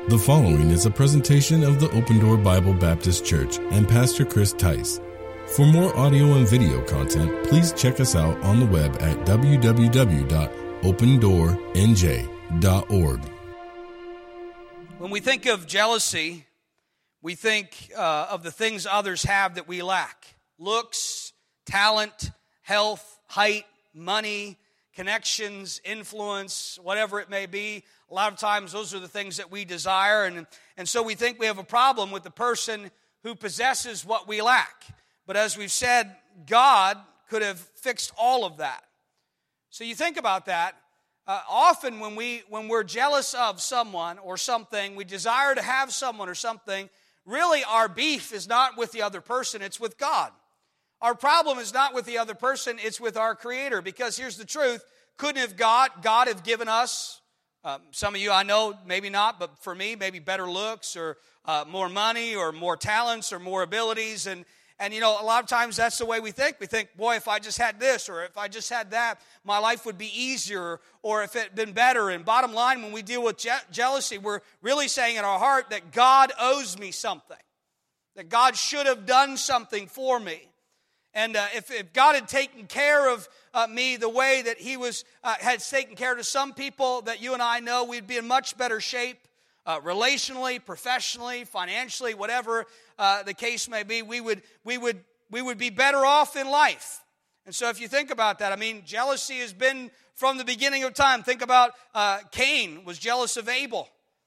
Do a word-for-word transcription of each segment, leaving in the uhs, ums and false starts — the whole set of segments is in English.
The following is a presentation of the Open Door Bible Baptist Church and Pastor Chris Tice. For more audio and video content, please check us out on the web at w w w dot open door n j dot org. When we think of jealousy, we think uh, of the things others have that we lack. Looks, talent, health, height, money, connections, influence, whatever it may be. A lot of times those are the things that we desire, and, and so we think we have a problem with the person who possesses what we lack. But as we've said, God could have fixed all of that. So you think about that. Uh, often when, we, when we're jealous of someone or something, we desire to have someone or something, really our beef is not with the other person, it's with God. Our problem is not with the other person, it's with our Creator. Because here's the truth, couldn't have God, God have given us, um, some of you I know, maybe not, but for me, maybe better looks or uh, more money or more talents or more abilities. And, and, you know, a lot of times that's the way we think. We think, boy, if I just had this or if I just had that, my life would be easier or if it had been better. And bottom line, when we deal with je- jealousy, we're really saying in our heart that God owes me something, that God should have done something for me. And uh, if, if God had taken care of uh, me the way that He was uh, had taken care of some people that you and I know, we'd be in much better shape uh, relationally, professionally, financially, whatever uh, the case may be. We would we would we would be better off in life. And so, if you think about that, I mean, jealousy has been from the beginning of time. Think about uh, Cain was jealous of Abel.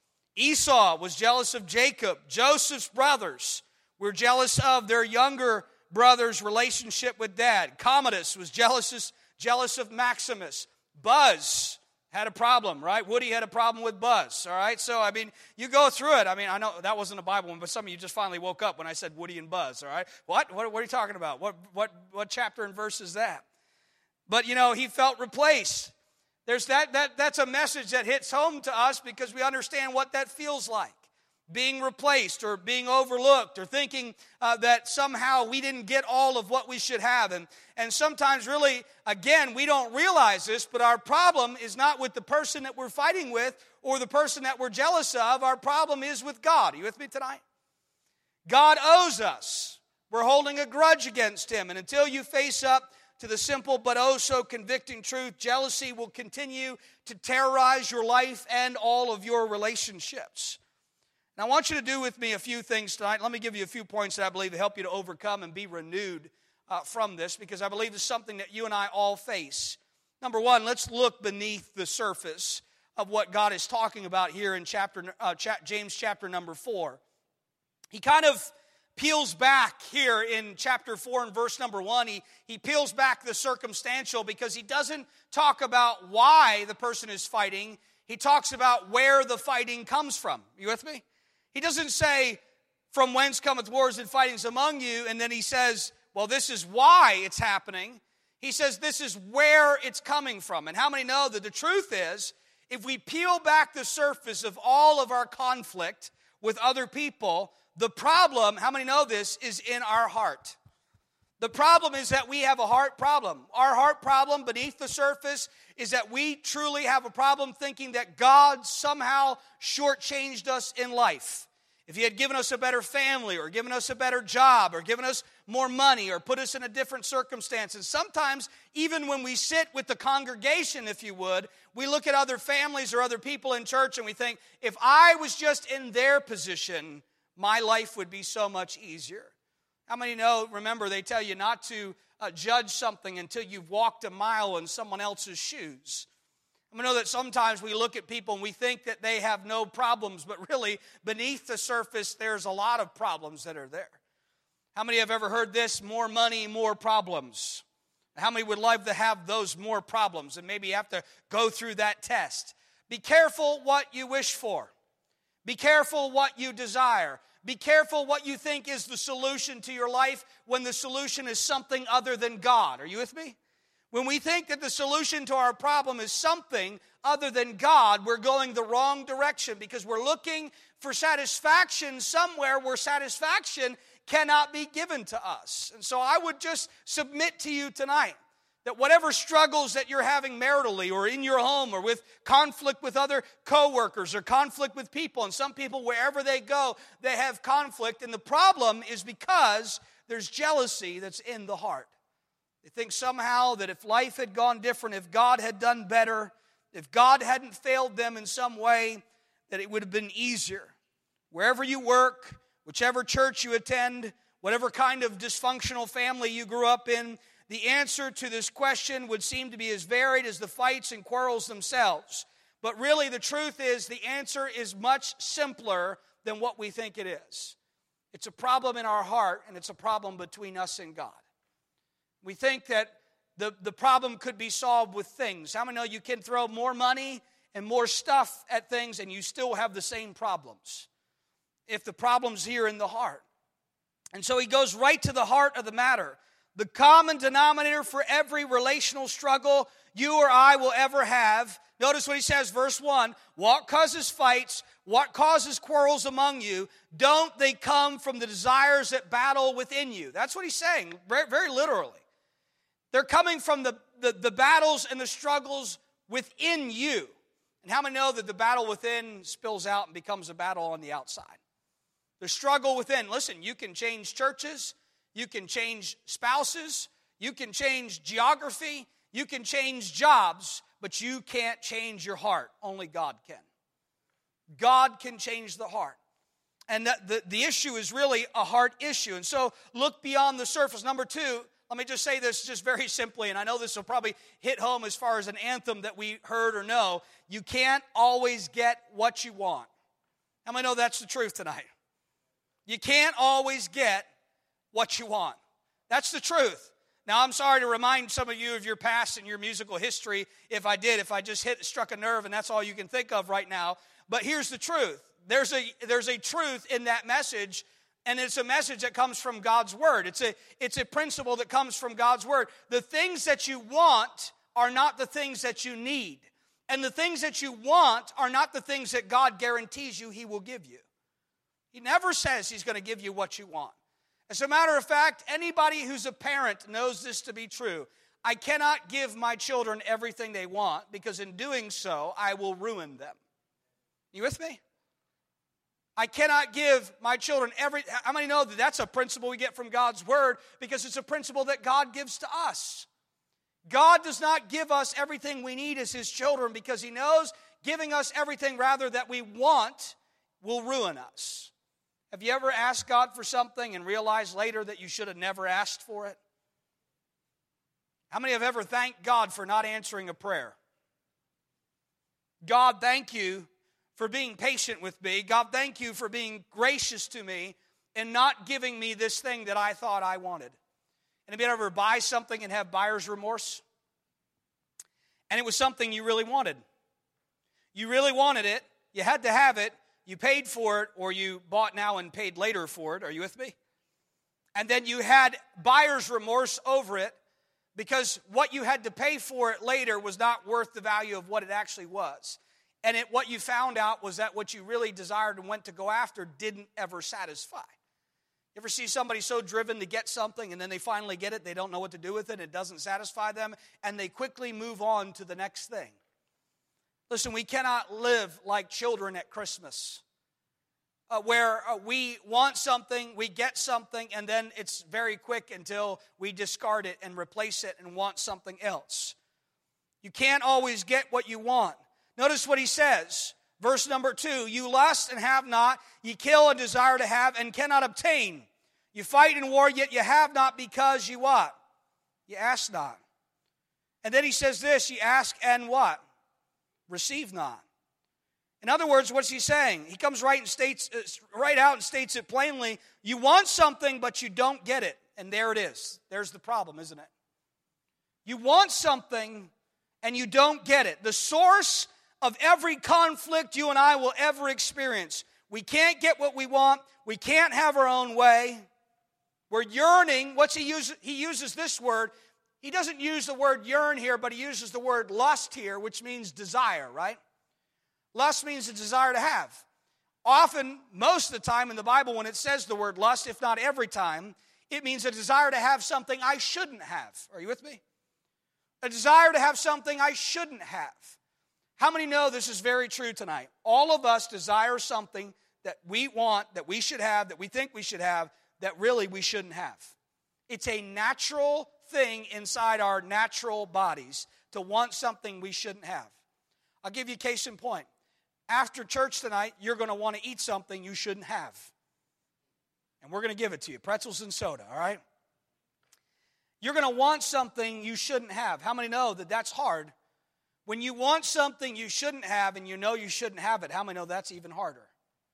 Esau was jealous of Jacob. Joseph's brothers were jealous of their younger brother's relationship with dad. Commodus was jealous, jealous of Maximus. Buzz had a problem, right? Woody had a problem with Buzz, all right? So, I mean, you go through it. I mean, I know that wasn't a Bible one, but some of you just finally woke up when I said Woody and Buzz, all right? What? What, what are you talking about? What, what, what chapter and verse is that? But, you know, he felt replaced. There's that, that, that's a message that hits home to us because we understand what that feels like. Being replaced or being overlooked or thinking uh, that somehow we didn't get all of what we should have. And, and sometimes really, again, we don't realize this, but our problem is not with the person that we're fighting with or the person that we're jealous of. Our problem is with God. Are you with me tonight? God owes us. We're holding a grudge against Him. And until you face up to the simple but oh so convicting truth, jealousy will continue to terrorize your life and all of your relationships. Now, I want you to do with me a few things tonight. Let me give you a few points that I believe will help you to overcome and be renewed uh, from this, because I believe it's something that you and I all face. Number one, let's look beneath the surface of what God is talking about here in chapter uh, cha- James chapter number four. He kind of peels back here in chapter four and verse number one. He, he peels back the circumstantial because he doesn't talk about why the person is fighting. He talks about where the fighting comes from. You with me? He doesn't say, from whence cometh wars and fightings among you, and then he says, well, this is why it's happening. He says, this is where it's coming from. And how many know that the truth is, if we peel back the surface of all of our conflict with other people, the problem, how many know this, is in our heart. The problem is that we have a heart problem. Our heart problem beneath the surface is that we truly have a problem thinking that God somehow shortchanged us in life. If He had given us a better family or given us a better job or given us more money or put us in a different circumstance. And sometimes, even when we sit with the congregation, if you would, we look at other families or other people in church and we think, if I was just in their position, my life would be so much easier. How many know, remember, they tell you not to uh, judge something until you've walked a mile in someone else's shoes. I know that sometimes we look at people and we think that they have no problems, but really, beneath the surface, there's a lot of problems that are there. How many have ever heard this? More money, more problems. How many would love to have those more problems and maybe have to go through that test? Be careful what you wish for. Be careful what you desire. Be careful what you think is the solution to your life when the solution is something other than God. Are you with me? When we think that the solution to our problem is something other than God, we're going the wrong direction because we're looking for satisfaction somewhere where satisfaction cannot be given to us. And so I would just submit to you tonight that whatever struggles that you're having maritally or in your home or with conflict with other coworkers or conflict with people, and some people, wherever they go, they have conflict, and the problem is because there's jealousy that's in the heart. They think somehow that if life had gone different, if God had done better, if God hadn't failed them in some way, that it would have been easier. Wherever you work, whichever church you attend, whatever kind of dysfunctional family you grew up in, the answer to this question would seem to be as varied as the fights and quarrels themselves. But really, the truth is, the answer is much simpler than what we think it is. It's a problem in our heart, and it's a problem between us and God. We think that the, the problem could be solved with things. How many know you can throw more money and more stuff at things, and you still have the same problems? If the problem's here in the heart. And so he goes right to the heart of the matter. The common denominator for every relational struggle you or I will ever have. Notice what he says, verse one. What causes fights? What causes quarrels among you? Don't they come from the desires that battle within you? That's what he's saying, very, very literally. They're coming from the, the, the battles and the struggles within you. And how many know that the battle within spills out and becomes a battle on the outside? The struggle within. Listen, you can change churches. You can change spouses. You can change geography. You can change jobs. But you can't change your heart. Only God can. God can change the heart. And the, the, the issue is really a heart issue. And so look beyond the surface. Number two, let me just say this just very simply, and I know this will probably hit home as far as an anthem that we heard or know. You can't always get what you want. How many know that's the truth tonight? You can't always get what you want. That's the truth. Now, I'm sorry to remind some of you of your past and your musical history if I did, if I just hit struck a nerve and that's all you can think of right now. But here's the truth. There's a, there's a truth in that message, and it's a message that comes from God's Word. It's a, it's a principle that comes from God's Word. The things that you want are not the things that you need. And the things that you want are not the things that God guarantees you He will give you. He never says He's going to give you what you want. As a matter of fact, anybody who's a parent knows this to be true. I cannot give my children everything they want because in doing so, I will ruin them. You with me? I cannot give my children every... How many know that that's a principle we get from God's Word because it's a principle that God gives to us? God does not give us everything we need as His children because He knows giving us everything rather that we want will ruin us. Have you ever asked God for something and realized later that you should have never asked for it? How many have ever thanked God for not answering a prayer? God, thank you for being patient with me. God, thank you for being gracious to me and not giving me this thing that I thought I wanted. Anybody ever buy something and have buyer's remorse? And it was something you really wanted. You really wanted it. You had to have it. You paid for it, or you bought now and paid later for it. Are you with me? And then you had buyer's remorse over it because what you had to pay for it later was not worth the value of what it actually was. And it, what you found out was that what you really desired and went to go after didn't ever satisfy. You ever see somebody so driven to get something and then they finally get it, they don't know what to do with it, it doesn't satisfy them, and they quickly move on to the next thing. Listen, we cannot live like children at Christmas, uh, where uh, we want something, we get something, and then it's very quick until we discard it and replace it and want something else. You can't always get what you want. Notice what he says, verse number two, you lust and have not, you kill and desire to have and cannot obtain. You fight in war, yet you have not because you what? You ask not. And then he says this, you ask and what? Receive not. In other words, what's he saying? He comes right and states, right out and states it plainly. You want something, but you don't get it. And there it is. There's the problem, isn't it? You want something, and you don't get it. The source of every conflict you and I will ever experience. We can't get what we want. We can't have our own way. We're yearning. What's he use? He uses this word. He doesn't use the word yearn here, but he uses the word lust here, which means desire, right? Lust means a desire to have. Often, most of the time in the Bible, when it says the word lust, if not every time, it means a desire to have something I shouldn't have. Are you with me? A desire to have something I shouldn't have. How many know this is very true tonight? All of us desire something that we want, that we should have, that we think we should have, that really we shouldn't have. It's a natural thing inside our natural bodies to want something we shouldn't have. I'll give you a case in point. After church tonight, you're going to want to eat something you shouldn't have. And we're going to give it to you, pretzels and soda, all right? You're going to want something you shouldn't have. How many know that that's hard? When you want something you shouldn't have and you know you shouldn't have it, how many know that's even harder?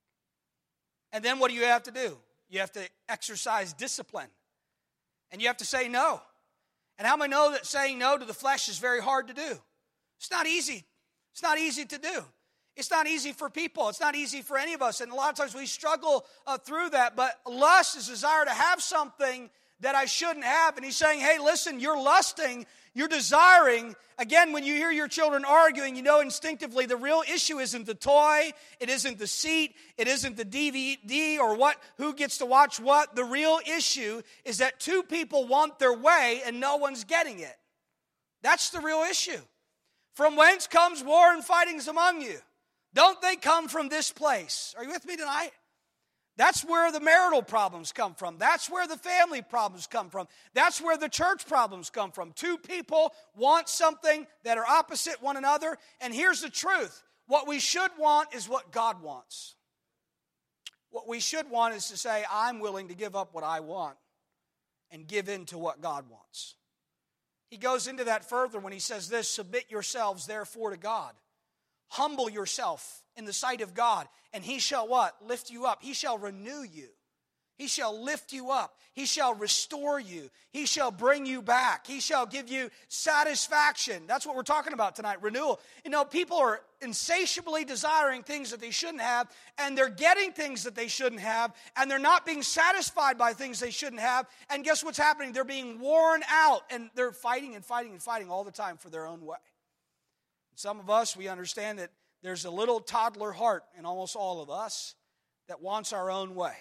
And then what do you have to do? You have to exercise discipline. And you have to say no. And how many know that saying no to the flesh is very hard to do? It's not easy. It's not easy to do. It's not easy for people. It's not easy for any of us. And a lot of times we struggle uh, through that. But lust is desire to have something that I shouldn't have. And he's saying, hey, listen, you're lusting, you're desiring. Again, when you hear your children arguing, you know instinctively the real issue isn't the toy, it isn't the seat, it isn't the D V D or what, who gets to watch what. The real issue is that two people want their way and no one's getting it. That's the real issue. From whence comes war and fightings among you? Don't they come from this place? Are you with me tonight? That's where the marital problems come from. That's where the family problems come from. That's where the church problems come from. Two people want something that are opposite one another. And here's the truth. What we should want is what God wants. What we should want is to say, I'm willing to give up what I want and give in to what God wants. He goes into that further when he says this, submit yourselves therefore to God. Humble yourself in the sight of God, and he shall what? Lift you up. He shall renew you. He shall lift you up. He shall restore you. He shall bring you back. He shall give you satisfaction. That's what we're talking about tonight, renewal. You know, people are insatiably desiring things that they shouldn't have, and they're getting things that they shouldn't have, and they're not being satisfied by things they shouldn't have. And guess what's happening? They're being worn out, and they're fighting and fighting and fighting all the time for their own way. Some of us, we understand that there's a little toddler heart in almost all of us that wants our own way.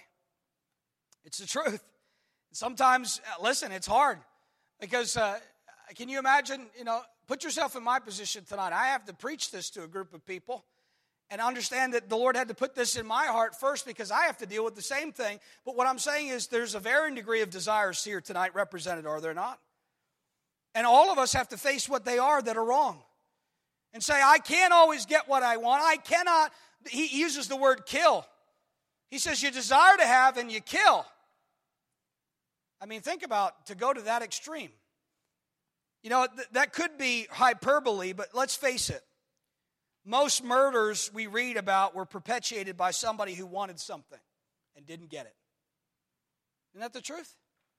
It's the truth. Sometimes, listen, it's hard because uh, can you imagine, you know, put yourself in my position tonight. I have to preach this to a group of people and understand that the Lord had to put this in my heart first because I have to deal with the same thing. But what I'm saying is there's a varying degree of desires here tonight represented, are there not? And all of us have to face what they are that are wrong. And say, I can't always get what I want. I cannot. He uses the word kill. He says you desire to have and you kill. I mean, think about to go to that extreme. You know, th- that could be hyperbole, but let's face it. Most murders we read about were perpetuated by somebody who wanted something and didn't get it. Isn't that the truth?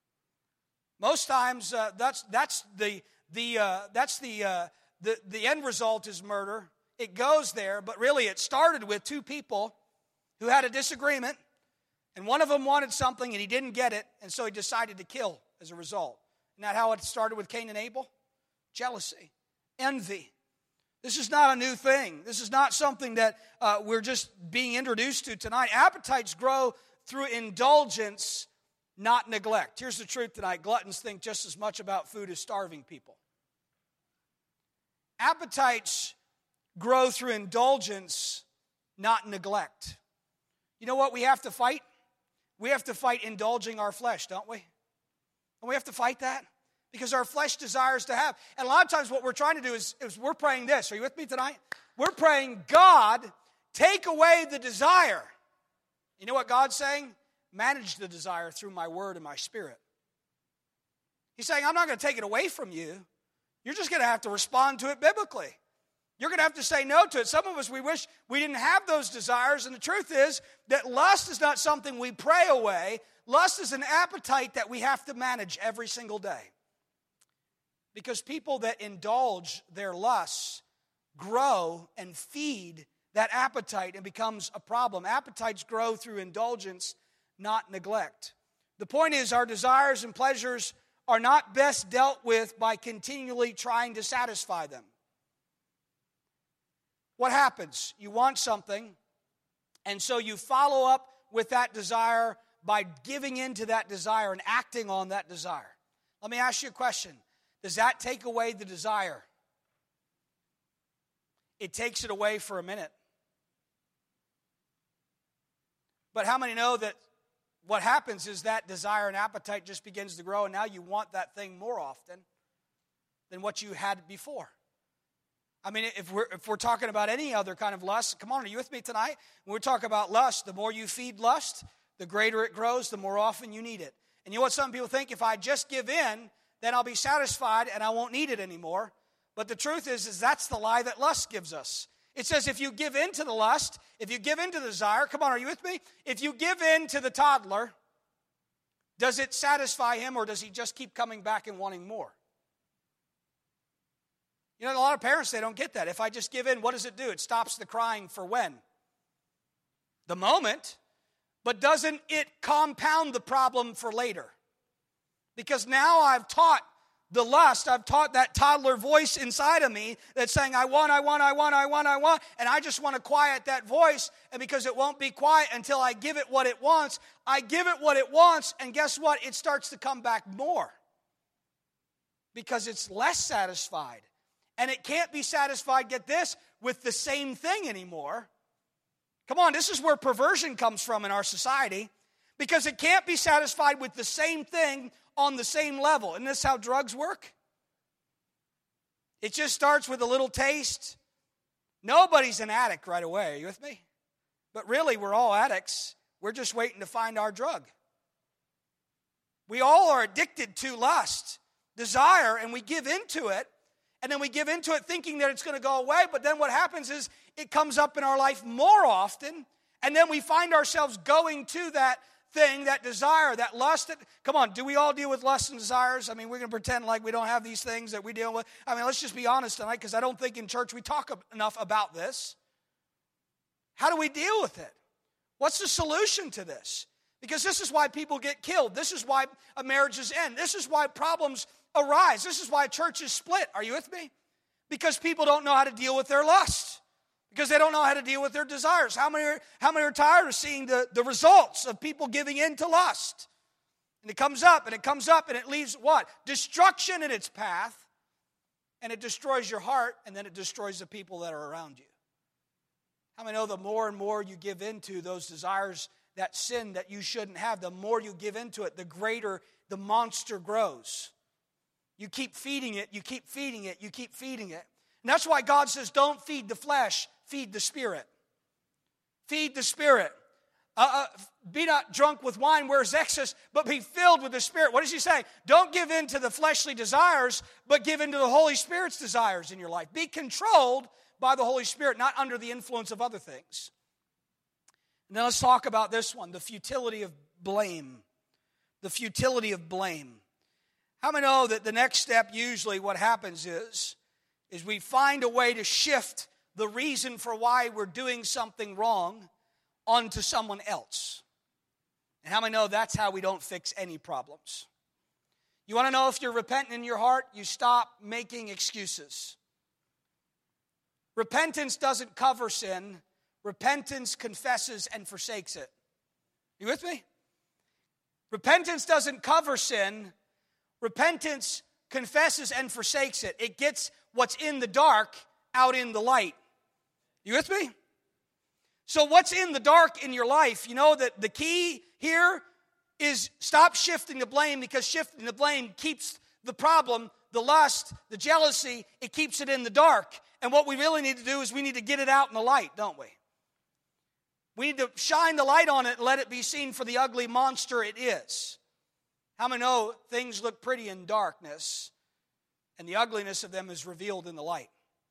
Most times, uh, that's that's the the uh, that's the uh, The, the end result is murder. It goes there, but really it started with two people who had a disagreement, and one of them wanted something and he didn't get it, and so he decided to kill as a result. Isn't that how it started with Cain and Abel? Jealousy, envy. This is not a new thing. This is not something that uh, we're just being introduced to tonight. Appetites grow through indulgence, not neglect. Here's the truth tonight. Gluttons think just as much about food as starving people. Appetites grow through indulgence, not neglect. You know what we have to fight? We have to fight indulging our flesh, don't we? And we have to fight that because our flesh desires to have. And a lot of times what we're trying to do is, is we're praying this. Are you with me tonight? We're praying, God, take away the desire. You know what God's saying? Manage the desire through my word and my spirit. He's saying, I'm not going to take it away from you. You're just going to have to respond to it biblically. You're going to have to say no to it. Some of us, we wish we didn't have those desires. And the truth is that lust is not something we pray away. Lust is an appetite that we have to manage every single day. Because people that indulge their lusts grow and feed that appetite and becomes a problem. Appetites grow through indulgence, not neglect. The point is our desires and pleasures are not best dealt with by continually trying to satisfy them. What happens? You want something, and so you follow up with that desire by giving in to that desire and acting on that desire. Let me ask you a question. does that take away the desire? It takes it away for a minute. But how many know that what happens is that desire and appetite just begins to grow, and now you want that thing more often than what you had before? I mean, if we're, if we're talking about any other kind of lust, come on, are you with me tonight? When we talk about lust, the more you feed lust, the greater it grows, the more often you need it. And you know what some people think? If I just give in, then I'll be satisfied and I won't need it anymore. But the truth is, is that's the lie that lust gives us. It says if you give in to the lust, if you give in to the desire, come on, are you with me? If you give in to the toddler, does it satisfy him, or does he just keep coming back and wanting more? You know, a lot of parents, they don't get that. If I just give in, what does it do? It stops the crying for when? The moment. But doesn't it compound the problem for later? Because now I've taught the lust, I've taught that toddler voice inside of me that's saying, I want, I want, I want, I want, I want, and I just want to quiet that voice, and because it won't be quiet until I give it what it wants, I give it what it wants, and guess what? It starts to come back more. Because it's less satisfied. And it can't be satisfied, get this, with the same thing anymore. Come on, this is where perversion comes from in our society. Because it can't be satisfied with the same thing on the same level. Isn't this how drugs work? It just starts with a little taste. Nobody's an addict right away. Are you with me? But really, we're all addicts. We're just waiting to find our drug. We all are addicted to lust, desire, and we give into it. And then we give into it thinking that it's going to go away. But then what happens is it comes up in our life more often. And then we find ourselves going to that thing, that desire, that lust. That, come on, do we all deal with lust and desires? I mean, we're going to pretend like we don't have these things that we deal with. I mean, let's just be honest tonight, because I don't think in church we talk enough about this. How do we deal with it? What's the solution to this? Because this is why people get killed. This is why marriages end. This is why problems arise. This is why churches split. Are you with me? Because people don't know how to deal with their lust. Because they don't know how to deal with their desires. How many are, how many are tired of seeing the, the results of people giving in to lust? And it comes up, and it comes up, and it leaves what? Destruction in its path. And it destroys your heart, and then it destroys the people that are around you. How many know the more and more you give into those desires, that sin that you shouldn't have, the more you give into it, the greater the monster grows. You keep feeding it, you keep feeding it, you keep feeding it. And that's why God says, don't feed the flesh, feed the Spirit. Feed the Spirit. Uh, uh, be not drunk with wine where is excess, but be filled with the Spirit. What does he say? Don't give in to the fleshly desires, but give in to the Holy Spirit's desires in your life. Be controlled by the Holy Spirit, not under the influence of other things. And then let's talk about this one, the futility of blame. The futility of blame. How many know that the next step, usually what happens is, is we find a way to shift the reason for why we're doing something wrong onto someone else. And how many know that's how we don't fix any problems? You want to know if you're repentant in your heart? You stop making excuses. Repentance doesn't cover sin. Repentance confesses and forsakes it. You with me? Repentance doesn't cover sin. Repentance confesses and forsakes it. It gets what's in the dark out in the light. You with me? So what's in the dark in your life? You know that the key here is stop shifting the blame, because shifting the blame keeps the problem, the lust, the jealousy, it keeps it in the dark. And what we really need to do is we need to get it out in the light, don't we? We need to shine the light on it and let it be seen for the ugly monster it is. How many know things look pretty in darkness, and the ugliness of them is revealed in the light?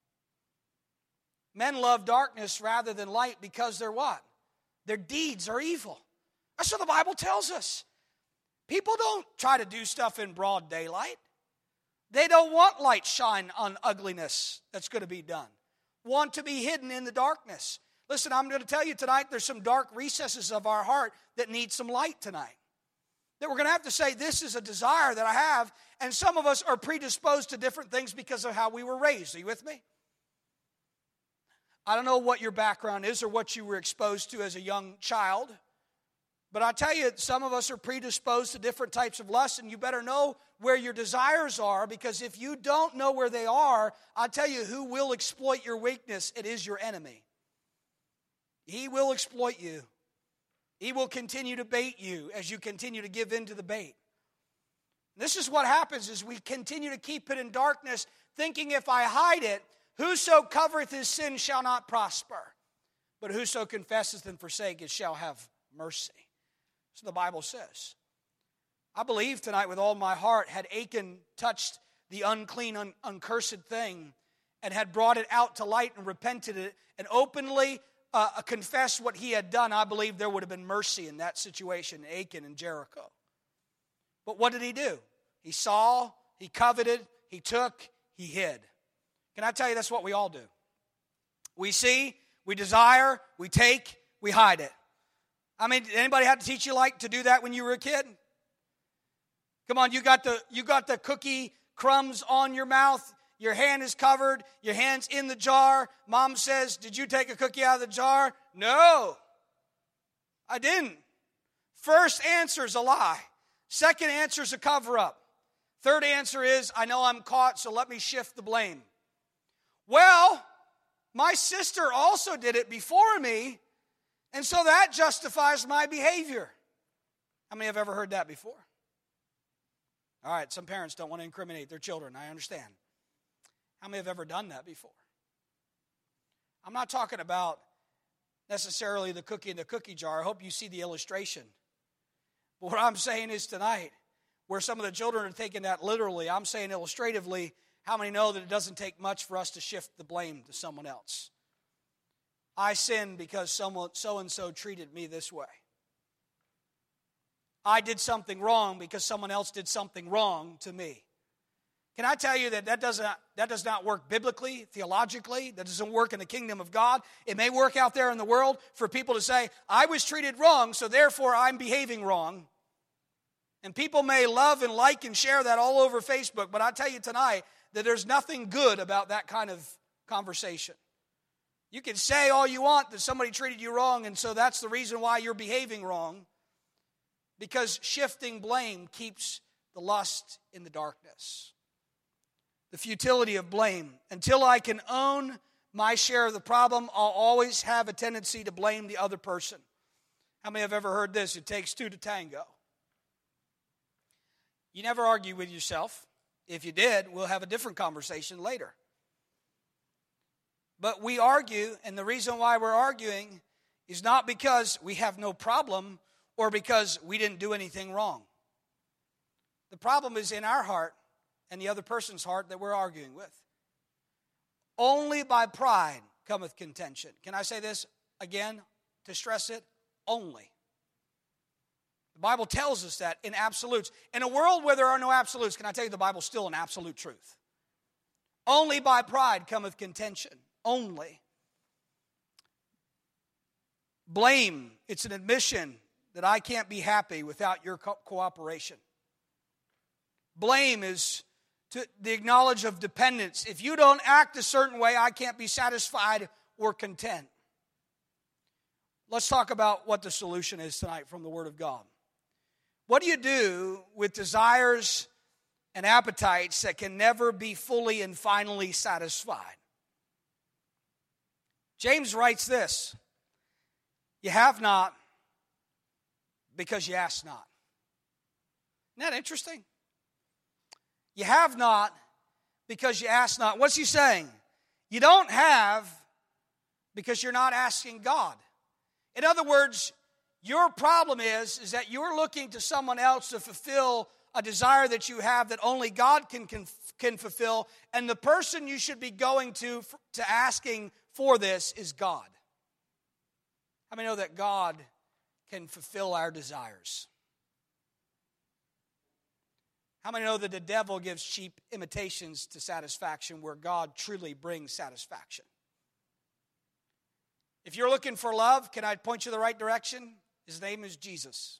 Men love darkness rather than light because they're what? Their deeds are evil. That's what the Bible tells us. People don't try to do stuff in broad daylight. They don't want light shine on ugliness that's going to be done. Want to be hidden in the darkness. Listen, I'm going to tell you tonight, there's some dark recesses of our heart that need some light tonight. That we're going to have to say, this is a desire that I have, and some of us are predisposed to different things because of how we were raised. Are you with me? I don't know what your background is or what you were exposed to as a young child, But I tell you, some of us are predisposed to different types of lust, and you better know where your desires are, because if you don't know where they are, I tell you, who will exploit your weakness? It is your enemy. He will exploit you. He will continue to bait you as you continue to give in to the bait. This is what happens is we continue to keep it in darkness, thinking if I hide it, whoso covereth his sin shall not prosper. But whoso confesseth and forsaketh shall have mercy. So the Bible says. I believe tonight with all my heart, had Achan touched the unclean, un- uncursed thing and had brought it out to light and repented it and openly uh, confessed what he had done, I believe there would have been mercy in that situation, Achan and Jericho. But what did he do? He saw, he coveted, he took, he hid. Can I tell you that's what we all do? We see, we desire, we take, we hide it. I mean, did anybody have to teach you like to do that when you were a kid? Come on, you got the you got the cookie crumbs on your mouth. Your hand is covered. Your hand's in the jar. Mom says, "Did you take a cookie out of the jar?" No, I didn't. First answer is a lie. Second answer is a cover-up. Third answer is, I know I'm caught, so let me shift the blame. Well, my sister also did it before me, and so that justifies my behavior. How many have ever heard that before? All right, some parents don't want to incriminate their children. I understand. How many have ever done that before? I'm not talking about necessarily the cookie in the cookie jar. I hope you see the illustration. But what I'm saying is tonight, where some of the children are taking that literally, I'm saying illustratively, how many know that it doesn't take much for us to shift the blame to someone else? I sinned because someone so-and-so treated me this way. I did something wrong because someone else did something wrong to me. Can I tell you that that does not, that does not work biblically, theologically? That doesn't work in the kingdom of God. It may work out there in the world for people to say, I was treated wrong, so therefore I'm behaving wrong. And people may love and like and share that all over Facebook, but I tell you tonight that there's nothing good about that kind of conversation. You can say all you want that somebody treated you wrong, and so that's the reason why you're behaving wrong. Because shifting blame keeps the lust in the darkness. The futility of blame. Until I can own my share of the problem, I'll always have a tendency to blame the other person. How many have ever heard this? It takes two to tango. You never argue with yourself. If you did, we'll have a different conversation later. But we argue, and the reason why we're arguing is not because we have no problem or because we didn't do anything wrong. The problem is in our heart and the other person's heart that we're arguing with. Only by pride cometh contention. Can I say this again to stress it? Only. The Bible tells us that in absolutes. In a world where there are no absolutes, can I tell you the Bible's still an absolute truth? Only by pride cometh contention. Only. Blame, it's an admission that I can't be happy without your co- cooperation. Blame is to the acknowledge of dependence. If you don't act a certain way, I can't be satisfied or content. Let's talk about what the solution is tonight from the Word of God. What do you do with desires and appetites that can never be fully and finally satisfied? James writes this, you have not because you ask not. Isn't that interesting? You have not because you ask not. What's he saying? You don't have because you're not asking God. In other words, your problem is, is that you're looking to someone else to fulfill a desire that you have that only God can, can, can fulfill. And the person you should be going to, to asking for this is God. How many know that God can fulfill our desires? How many know that the devil gives cheap imitations to satisfaction where God truly brings satisfaction? If you're looking for love, can I point you the right direction? His name is Jesus.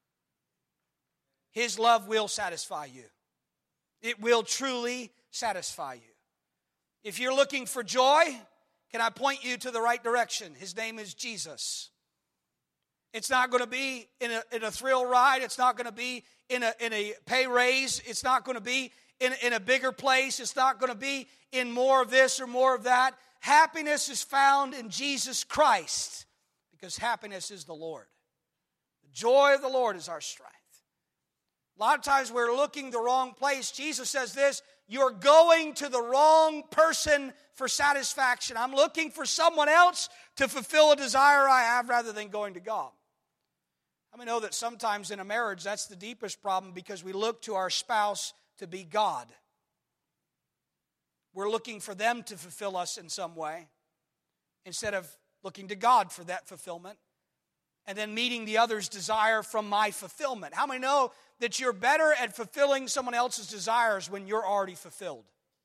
His love will satisfy you. It will truly satisfy you. If you're looking for joy, can I point you to the right direction? His name is Jesus. It's not going to be in a, in a thrill ride. It's not going to be in a, in a pay raise. It's not going to be in, in a bigger place. It's not going to be in more of this or more of that. Happiness is found in Jesus Christ because happiness is the Lord. The joy of the Lord is our strength. A lot of times we're looking the wrong place. Jesus says this, you're going to the wrong person for satisfaction. I'm looking for someone else to fulfill a desire I have rather than going to God. I mean, know that sometimes in a marriage that's the deepest problem because we look to our spouse to be God. We're looking for them to fulfill us in some way instead of looking to God for that fulfillment and then meeting the other's desire from my fulfillment. How many know that you're better at fulfilling someone else's desires when you're already fulfilled?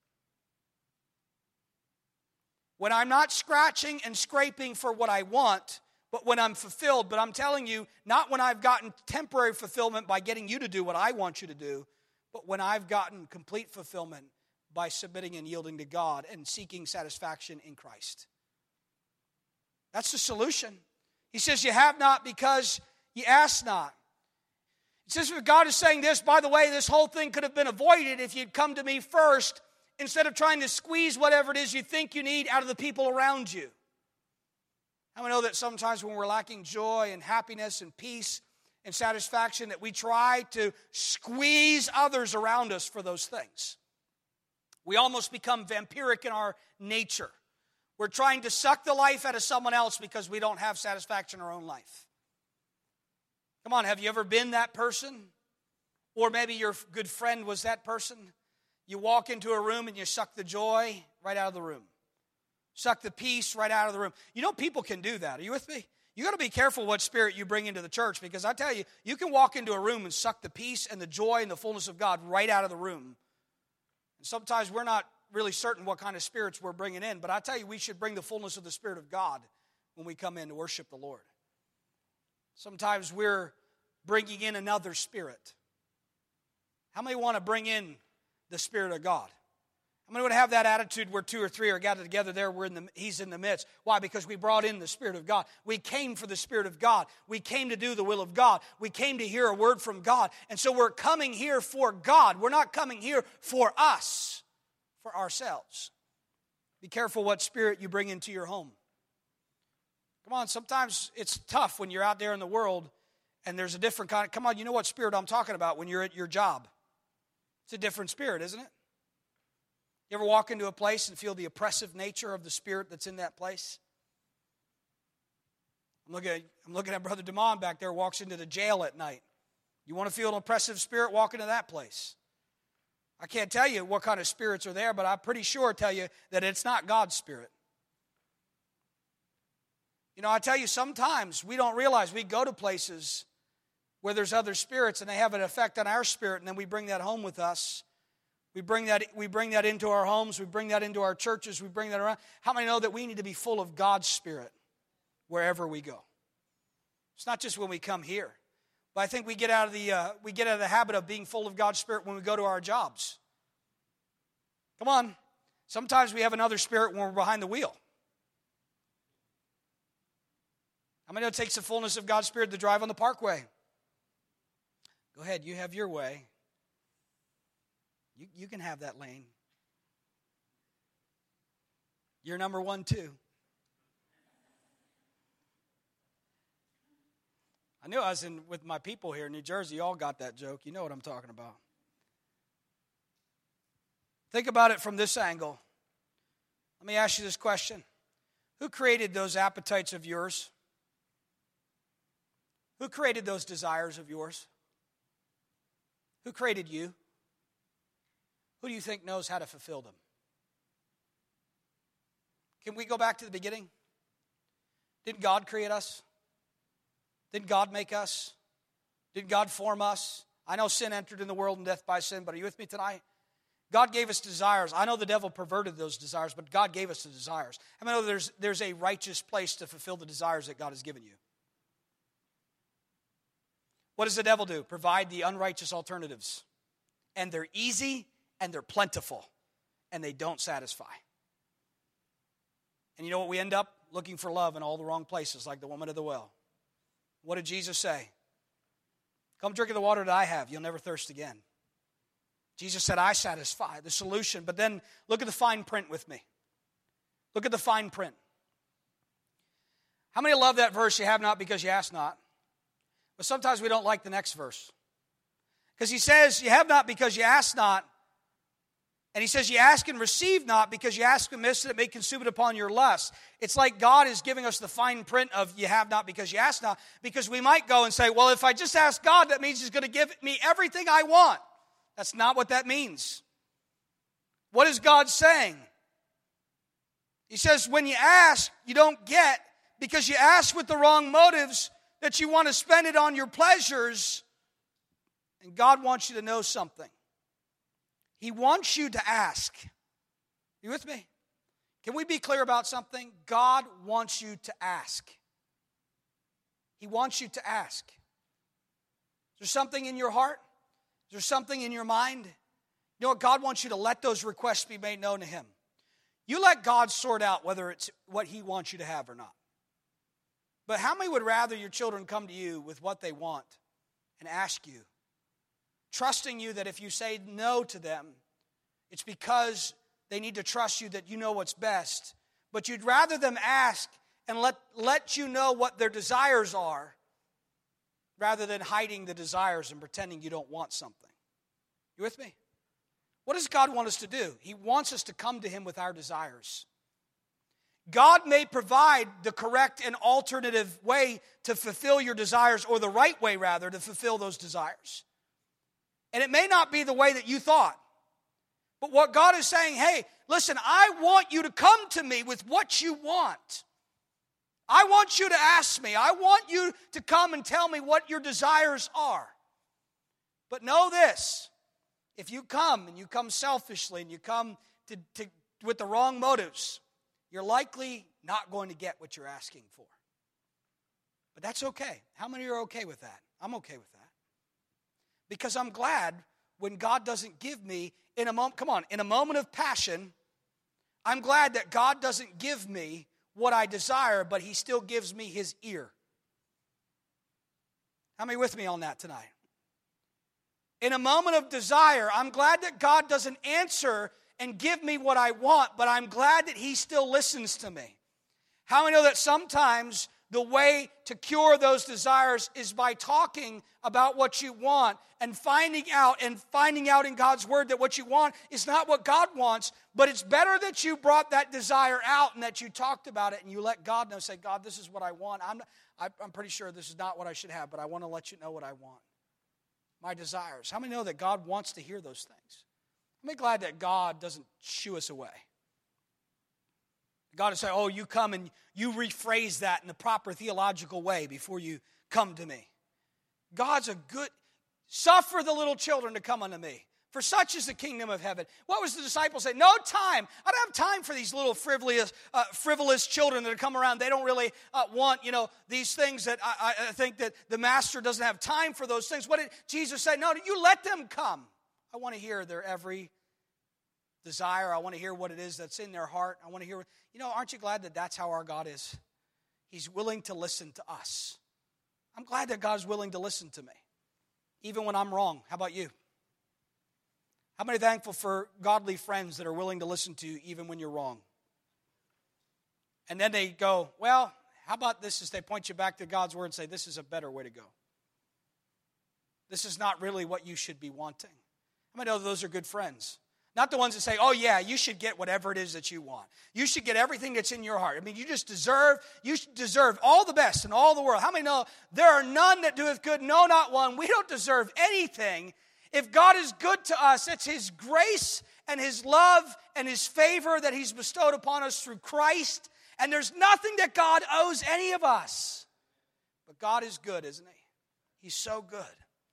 When I'm not scratching and scraping for what I want, but when I'm fulfilled. But I'm telling you, not when I've gotten temporary fulfillment by getting you to do what I want you to do, but when I've gotten complete fulfillment by submitting and yielding to God and seeking satisfaction in Christ. That's the solution. He says, you have not because you ask not. It says, God is saying this, by the way, this whole thing could have been avoided if you'd come to me first instead of trying to squeeze whatever it is you think you need out of the people around you. How many know that sometimes when we're lacking joy and happiness and peace and satisfaction that we try to squeeze others around us for those things? We almost become vampiric in our nature. We're trying to suck the life out of someone else because we don't have satisfaction in our own life. Come on, have you ever been that person? Or maybe your good friend was that person. You walk into a room and you suck the joy right out of the room. Suck the peace right out of the room. You know, people can do that. Are you with me? You got to be careful what spirit you bring into the church because I tell you, you can walk into a room and suck the peace and the joy and the fullness of God right out of the room. And sometimes we're not really certain what kind of spirits we're bringing in, but I tell you, we should bring the fullness of the Spirit of God when we come in to worship the Lord. Sometimes we're bringing in another spirit. How many want to bring in the Spirit of God? How many would have that attitude where two or three are gathered together there, we're in the, He's in the midst? Why? Because we brought in the Spirit of God. We came for the Spirit of God. We came to do the will of God. We came to hear a word from God. And so we're coming here for God. We're not coming here for us, for ourselves. Be careful what spirit you bring into your home. Come on, sometimes it's tough when you're out there in the world and there's a different kind of, come on, you know what spirit I'm talking about when you're at your job. It's a different spirit, isn't it? You ever walk into a place and feel the oppressive nature of the spirit that's in that place? I'm looking at, I'm looking at Brother Damon back there, walks into the jail at night. You want to feel an oppressive spirit, walk into that place. I can't tell you what kind of spirits are there, but I'm pretty sure tell you that it's not God's spirit. You know, I tell you, sometimes we don't realize we go to places where there's other spirits and they have an effect on our spirit, and then we bring that home with us. We bring that, we bring that into our homes. We bring that into our churches. We bring that around. How many know that we need to be full of God's Spirit wherever we go? It's not just when we come here. But I think we get out of the uh, we get out of the habit of being full of God's Spirit when we go to our jobs. Come on. Sometimes we have another spirit when we're behind the wheel. How many know it takes the fullness of God's Spirit to drive on the parkway? Go ahead, you have your way. You, you can have that lane. You're number one, too. I knew I was in with my people here in New Jersey. You all got that joke. You know what I'm talking about. Think about it from this angle. Let me ask you this question. Who created those appetites of yours? Who created those desires of yours? Who created you? Who do you think knows how to fulfill them? Can we go back to the beginning? Didn't God create us? Didn't God make us? Didn't God form us? I know sin entered in the world and death by sin, but are you with me tonight? God gave us desires. I know the devil perverted those desires, but God gave us the desires. I mean, there's, there's a righteous place to fulfill the desires that God has given you. What does the devil do? Provide the unrighteous alternatives. And they're easy and they're plentiful. And they don't satisfy. And you know what we end up? Looking for love in all the wrong places, like the woman of the well. What did Jesus say? Come drink of the water that I have. You'll never thirst again. Jesus said, I satisfy the solution. But then look at the fine print with me. Look at the fine print. How many love that verse, you have not because you ask not? But sometimes we don't like the next verse. Because he says, you have not because you ask not. And he says, you ask and receive not because you ask amiss that it may consume it upon your lust. It's like God is giving us the fine print of you have not because you ask not. Because we might go and say, well, if I just ask God, that means he's going to give me everything I want. That's not what that means. What is God saying? He says, when you ask, you don't get because you ask with the wrong motives, that you want to spend it on your pleasures. And God wants you to know something. He wants you to ask. You with me? Can we be clear about something? God wants you to ask. He wants you to ask. Is there something in your heart? Is there something in your mind? You know what? God wants you to let those requests be made known to him. You let God sort out whether it's what he wants you to have or not. But how many would rather your children come to you with what they want and ask you, trusting you that if you say no to them, it's because they need to trust you that you know what's best. But you'd rather them ask and let, let you know what their desires are rather than hiding the desires and pretending you don't want something. You with me? What does God want us to do? He wants us to come to him with our desires. God may provide the correct and alternative way to fulfill your desires, or the right way, rather, to fulfill those desires. And it may not be the way that you thought. But what God is saying, hey, listen, I want you to come to me with what you want. I want you to ask me. I want you to come and tell me what your desires are. But know this, if you come and you come selfishly and you come to, to, with the wrong motives, you're likely not going to get what you're asking for. But that's okay. How many are okay with that? I'm okay with that. Because I'm glad when God doesn't give me in a moment, come on, in a moment of passion, I'm glad that God doesn't give me what I desire, but he still gives me his ear. How many with me on that tonight? In a moment of desire, I'm glad that God doesn't answer and give me what I want, but I'm glad that he still listens to me. How many know that sometimes the way to cure those desires is by talking about what you want and finding out and finding out in God's word that what you want is not what God wants, but it's better that you brought that desire out and that you talked about it and you let God know, say, God, this is what I want. I'm, I'm pretty sure this is not what I should have, but I want to let you know what I want. My desires. How many know that God wants to hear those things? I'm glad that God doesn't shoo us away. God will say, oh, you come and you rephrase that in the proper theological way before you come to me. God's a good, suffer the little children to come unto me, for such is the kingdom of heaven. What was the disciples say? No time. I don't have time for these little frivolous, uh, frivolous children that come around. They don't really uh, want, you know, these things that I, I think that the master doesn't have time for those things. What did Jesus say? No, you let them come. I want to hear their every desire. I want to hear what it is that's in their heart. I want to hear, you know, aren't you glad that that's how our God is? He's willing to listen to us. I'm glad that God's willing to listen to me, even when I'm wrong. How about you? How many are thankful for godly friends that are willing to listen to you even when you're wrong? And then they go, well, how about this, as they point you back to God's word and say, this is a better way to go. This is not really what you should be wanting. How many know those are good friends? Not the ones that say, oh yeah, you should get whatever it is that you want. You should get everything that's in your heart. I mean, you just deserve, you deserve all the best in all the world. How many know there are none that doeth good, no, not one. We don't deserve anything. If God is good to us, it's his grace and his love and his favor that he's bestowed upon us through Christ. And there's nothing that God owes any of us. But God is good, isn't he? He's so good.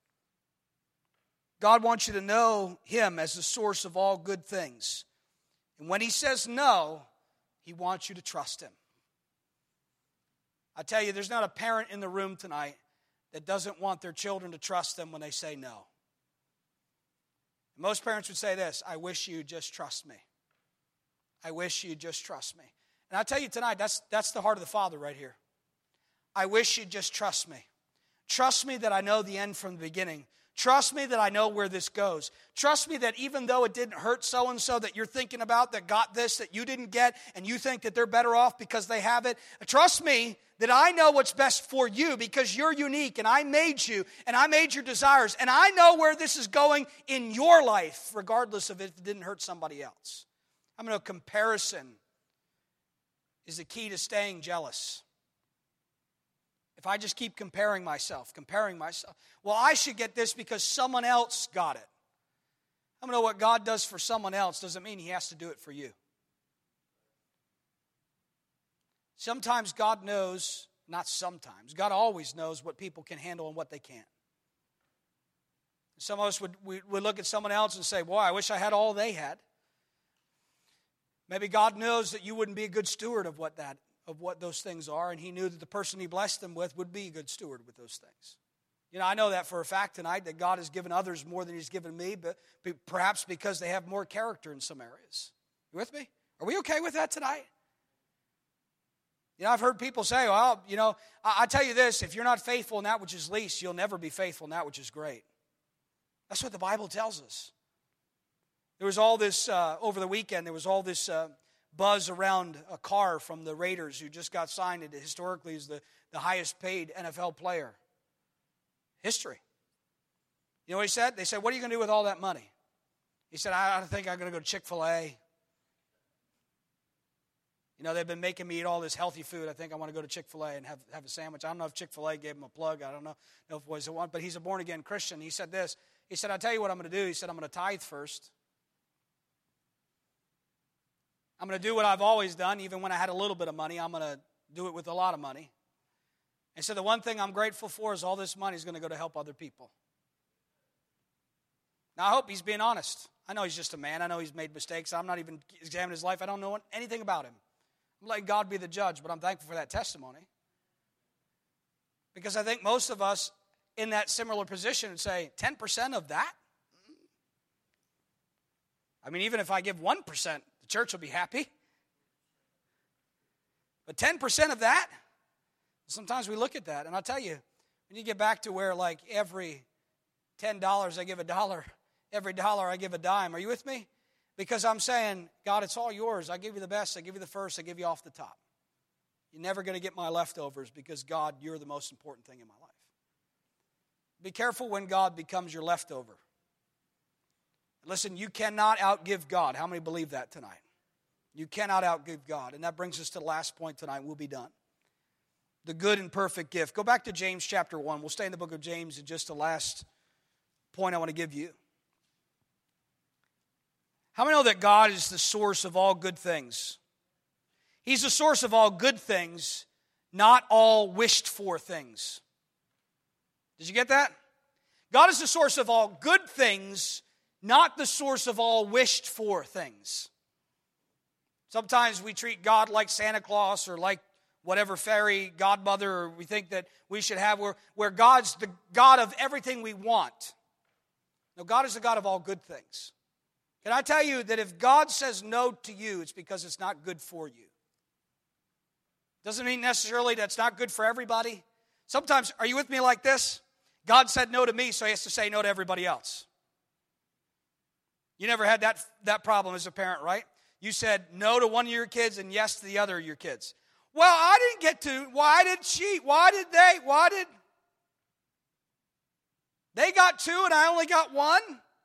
God wants you to know him as the source of all good things. And when he says no, he wants you to trust him. I tell you, there's not a parent in the room tonight that doesn't want their children to trust them when they say no. Most parents would say this, I wish you'd just trust me. I wish you'd just trust me. And I'll tell you tonight, that's, that's the heart of the Father right here. I wish you'd just trust me. Trust me that I know the end from the beginning. Trust me that I know where this goes. Trust me that even though it didn't hurt so-and-so that you're thinking about that got this that you didn't get, and you think that they're better off because they have it, trust me that I know what's best for you because you're unique, and I made you, and I made your desires, and I know where this is going in your life, regardless of if it didn't hurt somebody else. I mean, a comparison is the key to staying jealous. If I just keep comparing myself, comparing myself, well, I should get this because someone else got it. I don't know what God does for someone else doesn't mean He has to do it for you. Sometimes God knows, not sometimes, God always knows what people can handle and what they can't. Some of us would, we, would look at someone else and say, boy, I wish I had all they had. Maybe God knows that you wouldn't be a good steward of what that of what those things are, and He knew that the person He blessed them with would be a good steward with those things. You know, I know that for a fact tonight, that God has given others more than He's given me, but perhaps because they have more character in some areas. You with me? Are we okay with that tonight? You know, I've heard people say, well, you know, I, I tell you this, if you're not faithful in that which is least, you'll never be faithful in that which is great. That's what the Bible tells us. There was all this, uh, over the weekend, there was all this uh, buzz around a Carr from the Raiders who just got signed into historically as the, the highest paid N F L player. History. You know what he said? They said, what are you going to do with all that money? He said, I don't think I'm going to go to Chick-fil-A. You know, they've been making me eat all this healthy food. I think I want to go to Chick-fil-A and have, have a sandwich. I don't know if Chick-fil-A gave him a plug. I don't know, know if it was the one, but he's a born-again Christian. He said this. He said, I'll tell you what I'm going to do. He said, I'm going to tithe first. I'm going to do what I've always done. Even when I had a little bit of money, I'm going to do it with a lot of money. And so the one thing I'm grateful for is all this money is going to go to help other people. Now, I hope he's being honest. I know he's just a man. I know he's made mistakes. I'm not even examining his life. I don't know anything about him. I'm letting God be the judge, but I'm thankful for that testimony. Because I think most of us in that similar position would say, ten percent of that? I mean, even if I give one percent, the church will be happy. But ten percent of that? Sometimes we look at that, and I'll tell you, when you get back to where like every ten dollars I give a dollar, every dollar I give a dime. Are you with me? Because I'm saying, God, it's all yours. I give you the best. I give you the first. I give you off the top. You're never going to get my leftovers because, God, you're the most important thing in my life. Be careful when God becomes your leftover. Listen, you cannot outgive God. How many believe that tonight? You cannot outgive God. And that brings us to the last point tonight. We'll be done. The good and perfect gift. Go back to James chapter one. We'll stay in the book of James in just the last point I want to give you. How many know that God is the source of all good things? He's the source of all good things, not all wished for things. Did you get that? God is the source of all good things, not the source of all wished for things. Sometimes we treat God like Santa Claus or like whatever fairy godmother or we think that we should have, where, where God's the God of everything we want. No, God is the God of all good things. Can I tell you that if God says no to you, it's because it's not good for you. Doesn't mean necessarily that's not good for everybody. Sometimes, are you with me like this? God said no to me, so he has to say no to everybody else. You never had that, that problem as a parent, right? You said no to one of your kids and yes to the other of your kids. Well, I didn't get to. Why did she? Why did they? Why did? They got two and I only got one?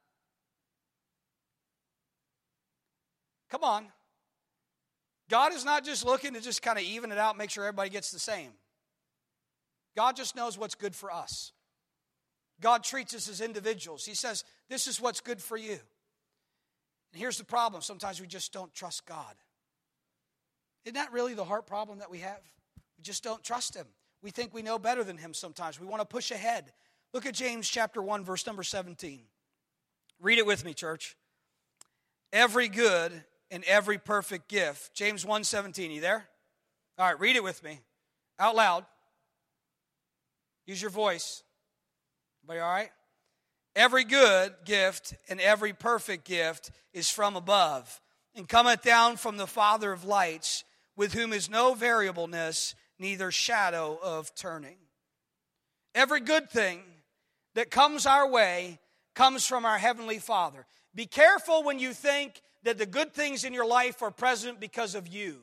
Come on. God is not just looking to just kind of even it out, make sure everybody gets the same. God just knows what's good for us. God treats us as individuals. He says, this is what's good for you. And here's the problem. Sometimes we just don't trust God. Isn't that really the heart problem that we have? We just don't trust Him. We think we know better than Him sometimes. We want to push ahead. Look at James chapter one, verse number seventeen. Read it with me, church. Every good and every perfect gift. James one seventeen, you there? All right, read it with me. Out loud. Use your voice. Everybody all right? Every good gift and every perfect gift is from above, and cometh down from the Father of lights, with whom is no variableness, neither shadow of turning. Every good thing that comes our way comes from our Heavenly Father. Be careful when you think that the good things in your life are present because of you.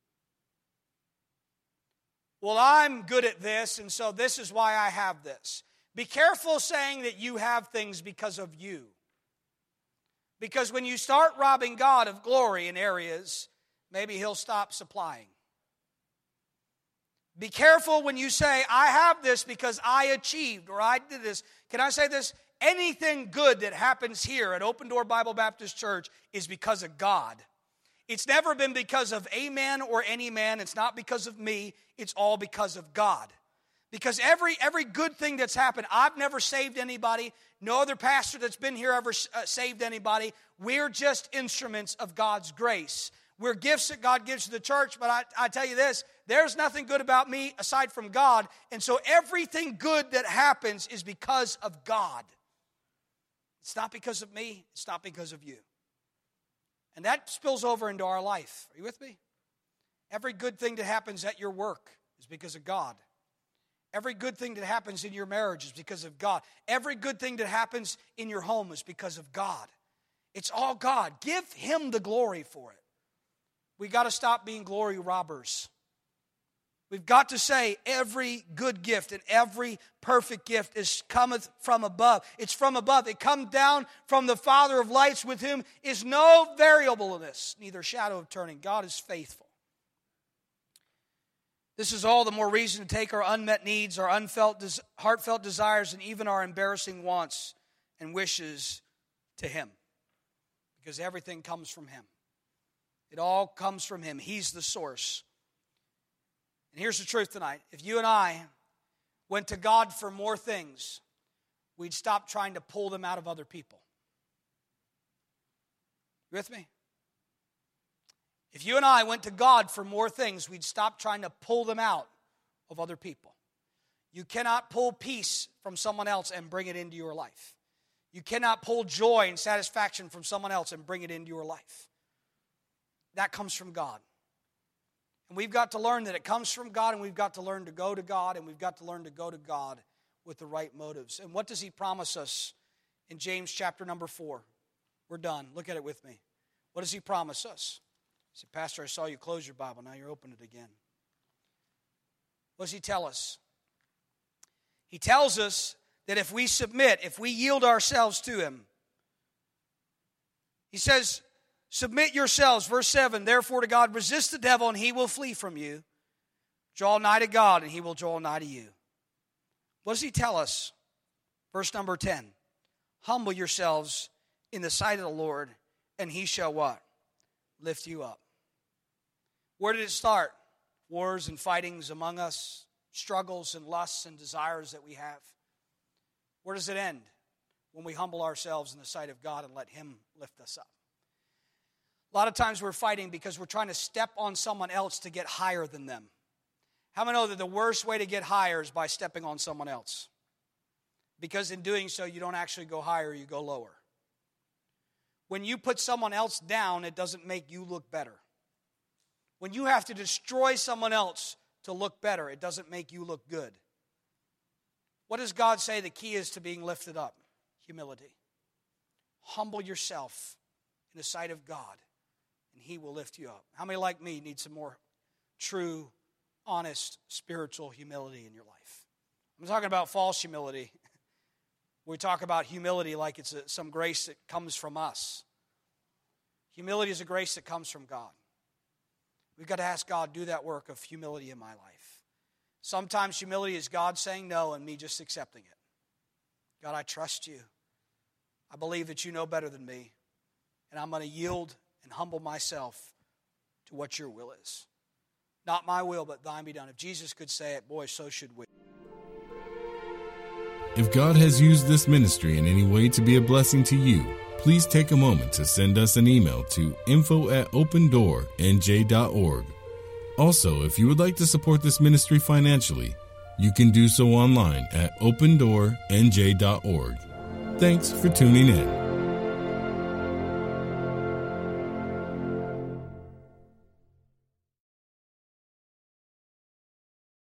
Well, I'm good at this, and so this is why I have this. Be careful saying that you have things because of you. Because when you start robbing God of glory in areas, maybe He'll stop supplying. Be careful when you say, I have this because I achieved or I did this. Can I say this? Anything good that happens here at Open Door Bible Baptist Church is because of God. It's never been because of a man or any man. It's not because of me. It's all because of God. Because every every good thing that's happened, I've never saved anybody. No other pastor that's been here ever uh, saved anybody. We're just instruments of God's grace. We're gifts that God gives to the church, but I, I tell you this, there's nothing good about me aside from God. And so everything good that happens is because of God. It's not because of me. It's not because of you. And that spills over into our life. Are you with me? Every good thing that happens at your work is because of God. Every good thing that happens in your marriage is because of God. Every good thing that happens in your home is because of God. It's all God. Give Him the glory for it. We got to stop being glory robbers. We've got to say every good gift and every perfect gift is cometh from above. It's from above. It comes down from the Father of lights, with whom is no variableness, neither shadow of turning. God is faithful. This is all the more reason to take our unmet needs, our unfelt, heartfelt desires, and even our embarrassing wants and wishes to Him. Because everything comes from Him. It all comes from Him. He's the source. And here's the truth tonight. If you and I went to God for more things, we'd stop trying to pull them out of other people. You with me? If you and I went to God for more things, we'd stop trying to pull them out of other people. You cannot pull peace from someone else and bring it into your life. You cannot pull joy and satisfaction from someone else and bring it into your life. That comes from God. And we've got to learn that it comes from God, and we've got to learn to go to God, and we've got to learn to go to God with the right motives. And what does He promise us in James chapter number four? We're done. Look at it with me. What does He promise us? I said, Pastor, I saw you close your Bible. Now you're opening it again. What does He tell us? He tells us that if we submit, if we yield ourselves to Him, He says, submit yourselves, verse seven, therefore to God, resist the devil and he will flee from you. Draw nigh to God and He will draw nigh to you. What does He tell us? Verse number ten, humble yourselves in the sight of the Lord and He shall what? Lift you up. Where did it start? Wars and fightings among us, struggles and lusts and desires that we have. Where does it end? When we humble ourselves in the sight of God and let Him lift us up. A lot of times we're fighting because we're trying to step on someone else to get higher than them. How many know that the worst way to get higher is by stepping on someone else? Because in doing so, you don't actually go higher, you go lower. When you put someone else down, it doesn't make you look better. When you have to destroy someone else to look better, it doesn't make you look good. What does God say the key is to being lifted up? Humility. Humble yourself in the sight of God, and He will lift you up. How many like me need some more true, honest, spiritual humility in your life? I'm talking about false humility. We talk about humility like it's a, some grace that comes from us. Humility is a grace that comes from God. We've got to ask God, do that work of humility in my life. Sometimes humility is God saying no and me just accepting it. God, I trust You. I believe that You know better than me. And I'm going to yield and humble myself to what Your will is. Not my will, but Thine be done. If Jesus could say it, boy, so should we. If God has used this ministry in any way to be a blessing to you, please take a moment to send us an email to info at open door n j dot org. Also, if you would like to support this ministry financially, you can do so online at open door n j dot org. Thanks for tuning in.